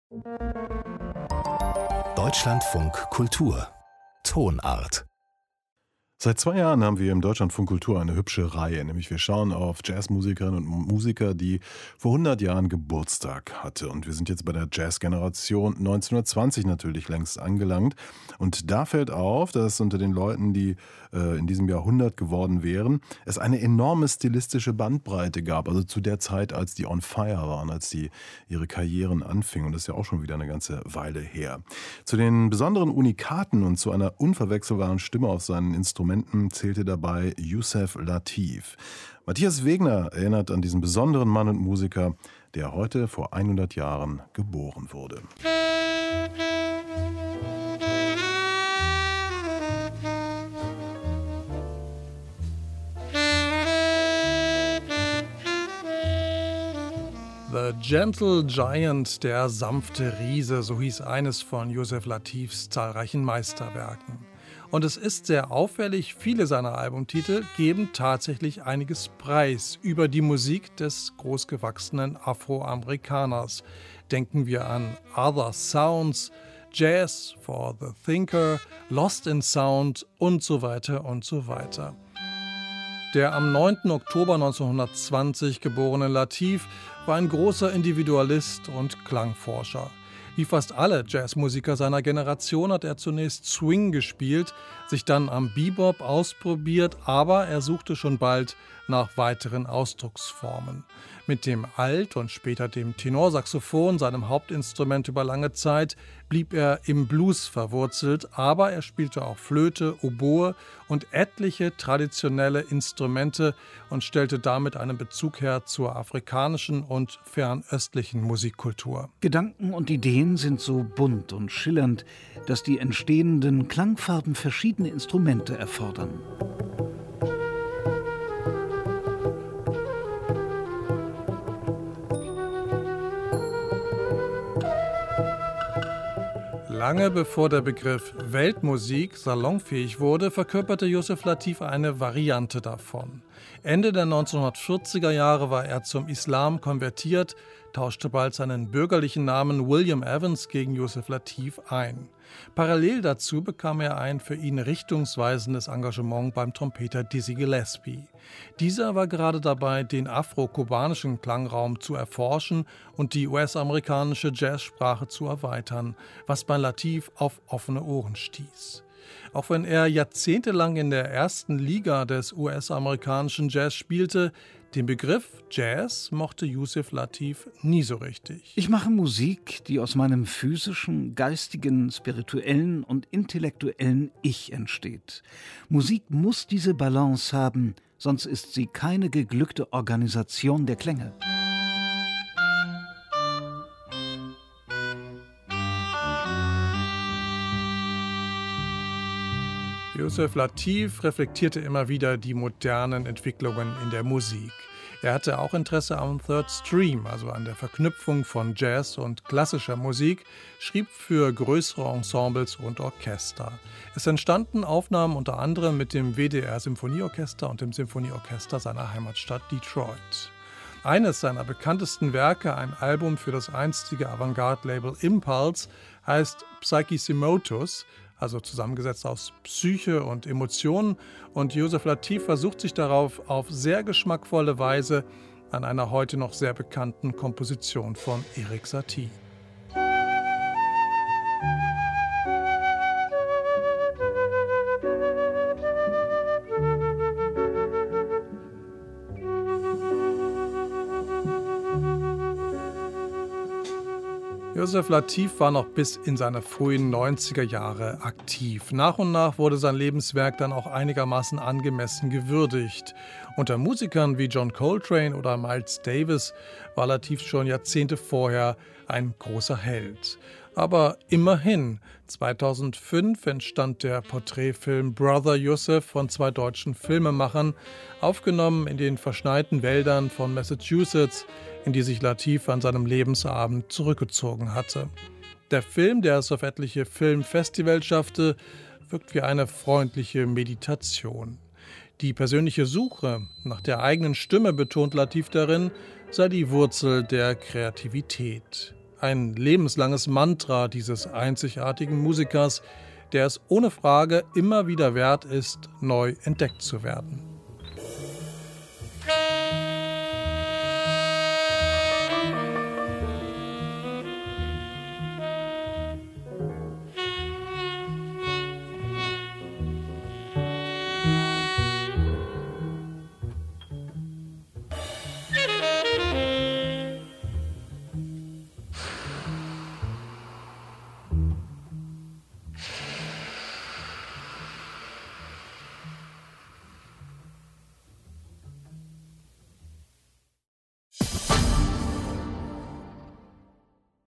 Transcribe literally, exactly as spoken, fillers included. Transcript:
Deutschlandfunk Kultur Tonart. Seit zwei Jahren haben wir im Deutschlandfunk Kultur eine hübsche Reihe, nämlich wir schauen auf Jazzmusikerinnen und Musiker, die vor hundert Jahren Geburtstag hatte. Und wir sind jetzt bei der Jazzgeneration neunzehnhundertzwanzig natürlich längst angelangt. Und da fällt auf, dass unter den Leuten, die äh, in diesem Jahrhundert geworden wären, es eine enorme stilistische Bandbreite gab. Also zu der Zeit, als die on fire waren, als die ihre Karrieren anfingen. Und das ist ja auch schon wieder eine ganze Weile her. Zu den besonderen Unikaten und zu einer unverwechselbaren Stimme auf seinen Instrumenten zählte dabei Yusef Lateef. Matthias Wegner erinnert an diesen besonderen Mann und Musiker, der heute vor hundert Jahren geboren wurde. The Gentle Giant, der sanfte Riese, so hieß eines von Yusef Lateefs zahlreichen Meisterwerken. Und es ist sehr auffällig, viele seiner Albumtitel geben tatsächlich einiges preis über die Musik des großgewachsenen Afroamerikaners. Denken wir an Other Sounds, Jazz for the Thinker, Lost in Sound und so weiter und so weiter. Der am neunten Oktober neunzehnhundertzwanzig geborene Lateef war ein großer Individualist und Klangforscher. Wie fast alle Jazzmusiker seiner Generation hat er zunächst Swing gespielt, sich dann am Bebop ausprobiert, aber er suchte schon bald nach weiteren Ausdrucksformen. Mit dem Alt- und später dem Tenorsaxophon, seinem Hauptinstrument über lange Zeit, blieb er im Blues verwurzelt, aber er spielte auch Flöte, Oboe und etliche traditionelle Instrumente und stellte damit einen Bezug her zur afrikanischen und fernöstlichen Musikkultur. Gedanken und Ideen sind so bunt und schillernd, dass die entstehenden Klangfarben verschiedene Instrumente erfordern. Lange bevor der Begriff Weltmusik salonfähig wurde, verkörperte Yusef Lateef eine Variante davon. Ende der neunzehnhundertvierziger Jahre war er zum Islam konvertiert, tauschte bald seinen bürgerlichen Namen William Evans gegen Yusef Lateef ein. Parallel dazu bekam er ein für ihn richtungsweisendes Engagement beim Trompeter Dizzy Gillespie. Dieser war gerade dabei, den afro-kubanischen Klangraum zu erforschen und die U S-amerikanische Jazzsprache zu erweitern, was bei Lateef auf offene Ohren stieß. Auch wenn er jahrzehntelang in der ersten Liga des U S-amerikanischen Jazz spielte, den Begriff Jazz mochte Yusef Lateef nie so richtig. Ich mache Musik, die aus meinem physischen, geistigen, spirituellen und intellektuellen Ich entsteht. Musik muss diese Balance haben, sonst ist sie keine geglückte Organisation der Klänge. Yusef Lateef reflektierte immer wieder die modernen Entwicklungen in der Musik. Er hatte auch Interesse am Third Stream, also an der Verknüpfung von Jazz und klassischer Musik, schrieb für größere Ensembles und Orchester. Es entstanden Aufnahmen unter anderem mit dem W D R-Symphonieorchester und dem Symphonieorchester seiner Heimatstadt Detroit. Eines seiner bekanntesten Werke, ein Album für das einstige Avantgarde-Label Impulse, heißt Psychisimotus, also zusammengesetzt aus Psyche und Emotionen. Und Yusef Lateef versucht sich darauf auf sehr geschmackvolle Weise an einer heute noch sehr bekannten Komposition von Erik Satie. Yusef Lateef war noch bis in seine frühen neunziger Jahre aktiv. Nach und nach wurde sein Lebenswerk dann auch einigermaßen angemessen gewürdigt. Unter Musikern wie John Coltrane oder Miles Davis war Lateef schon Jahrzehnte vorher ein großer Held. Aber immerhin, zweitausendfünf entstand der Porträtfilm Brother Yusef von zwei deutschen Filmemachern, aufgenommen in den verschneiten Wäldern von Massachusetts, in die sich Lateef an seinem Lebensabend zurückgezogen hatte. Der Film, der es auf etliche Filmfestivals schaffte, wirkt wie eine freundliche Meditation. Die persönliche Suche nach der eigenen Stimme, betont Lateef darin, sei die Wurzel der Kreativität. ein lebenslanges Mantra dieses einzigartigen Musikers, der es ohne Frage immer wieder wert ist, neu entdeckt zu werden.